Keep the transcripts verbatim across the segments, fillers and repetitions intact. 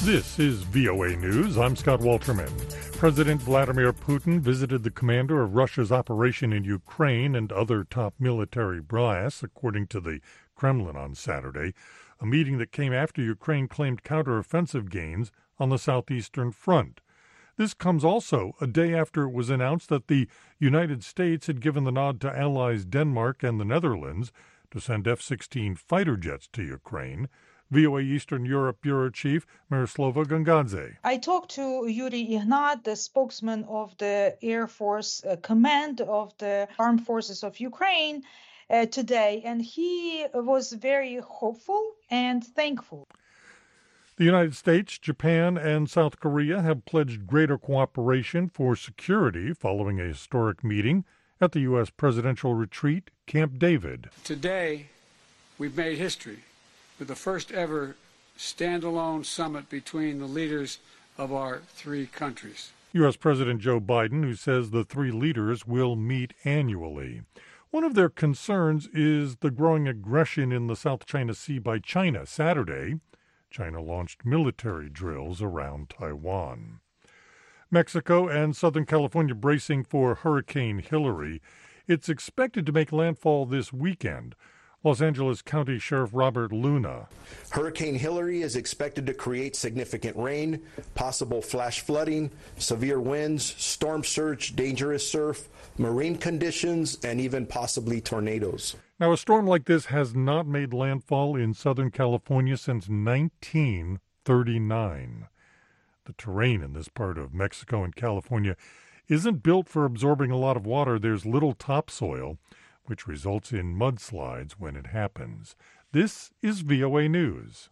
This is V O A News. I'm Scott Walterman. President Vladimir Putin visited the commander of Russia's operation in Ukraine and other top military brass, according to the Kremlin on Saturday, a meeting that came after Ukraine claimed counteroffensive gains on the southeastern front. This comes also a day after it was announced that the United States had given the nod to allies Denmark and the Netherlands to send F sixteen fighter jets to Ukraine. V O A Eastern Europe Bureau Chief Myroslava Gongadze. I talked to Yuri Ignat, the spokesman of the Air Force uh, Command of the Armed Forces of Ukraine, uh, today, and he was very hopeful and thankful. The United States, Japan, and South Korea have pledged greater cooperation for security following a historic meeting at the U S presidential retreat, Camp David. Today, we've made history with the first ever standalone summit between the leaders of our three countries. U S President Joe Biden, who says the three leaders will meet annually. One of their concerns is the growing aggression in the South China Sea by China. Saturday, China launched military drills around Taiwan. Mexico and Southern California bracing for Hurricane Hilary. It's expected to make landfall this weekend. Los Angeles County Sheriff Robert Luna. Hurricane Hilary is expected to create significant rain, possible flash flooding, severe winds, storm surge, dangerous surf, marine conditions, and even possibly tornadoes. Now, a storm like this has not made landfall in Southern California since nineteen thirty-nine. The terrain in this part of Mexico and California isn't built for absorbing a lot of water. There's little topsoil, which results in mudslides when it happens. This is V O A News.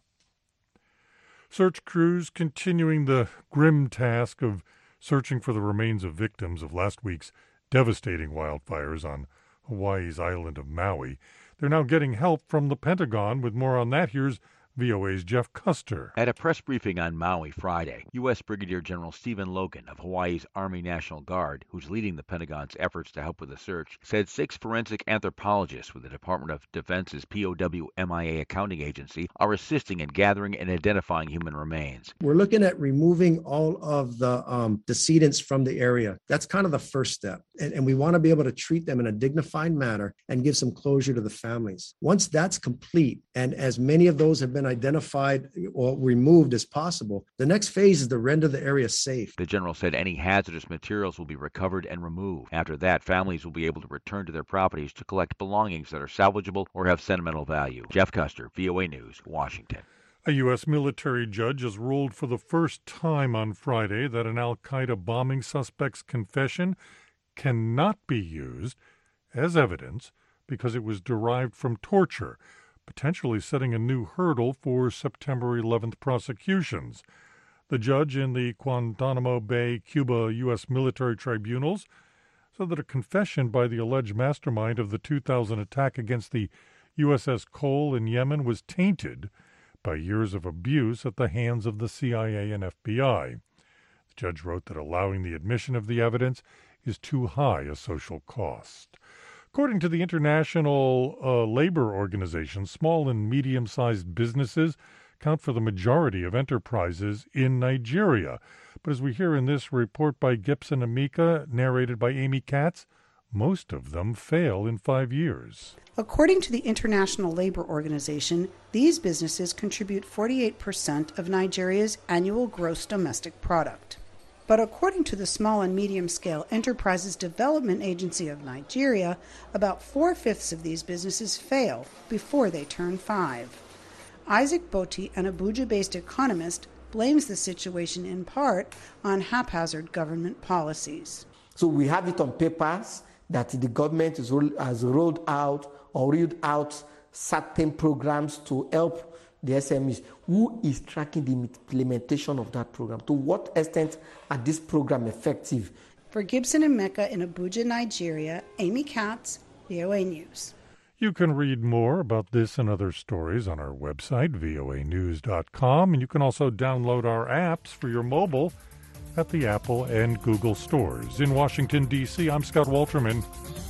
Search crews continuing the grim task of searching for the remains of victims of last week's devastating wildfires on Hawaii's island of Maui. They're now getting help from the Pentagon. With more on that, here's V O A's Jeff Custer. At a press briefing on Maui Friday, U S Brigadier General Stephen Logan of Hawaii's Army National Guard, who's leading the Pentagon's efforts to help with the search, said six forensic anthropologists with the Department of Defense's P O W M I A accounting agency are assisting in gathering and identifying human remains. We're looking at removing all of the um, decedents from the area. That's kind of the first step. And, and we want to be able to treat them in a dignified manner and give some closure to the families. Once that's complete, and as many of those have been identified or removed as possible, the next phase is to render the area safe. The general said any hazardous materials will be recovered and removed. After that, families will be able to return to their properties to collect belongings that are salvageable or have sentimental value. Jeff Custer, V O A News, Washington. A U S military judge has ruled for the first time on Friday that an al-Qaeda bombing suspect's confession cannot be used as evidence because it was derived from torture, potentially setting a new hurdle for September eleventh prosecutions. The judge in the Guantanamo Bay, Cuba U S military tribunals said that a confession by the alleged mastermind of the two thousand attack against the U S S Cole in Yemen was tainted by years of abuse at the hands of the C I A and F B I. The judge wrote that allowing the admission of the evidence is too high a social cost. According to the International uh, Labor Organization, small and medium-sized businesses account for the majority of enterprises in Nigeria. But as we hear in this report by Gibson Amika, narrated by Amy Katz, most of them fail in five years. According to the International Labor Organization, these businesses contribute forty-eight percent of Nigeria's annual gross domestic product. But according to the Small and Medium Scale Enterprises Development Agency of Nigeria, about four-fifths of these businesses fail before they turn five. Isaac Boti, an Abuja-based economist, blames the situation in part on haphazard government policies. So we have it on papers that the government is roll, has rolled out or rolled out certain programs to help the S M Es. Who is tracking the implementation of that program? To what extent are this program effective? For Gibson and Mecca in Abuja, Nigeria, Amy Katz, V O A News. You can read more about this and other stories on our website, V O A news dot com, and you can also download our apps for your mobile at the Apple and Google stores. In Washington, D C, I'm Scott Walterman.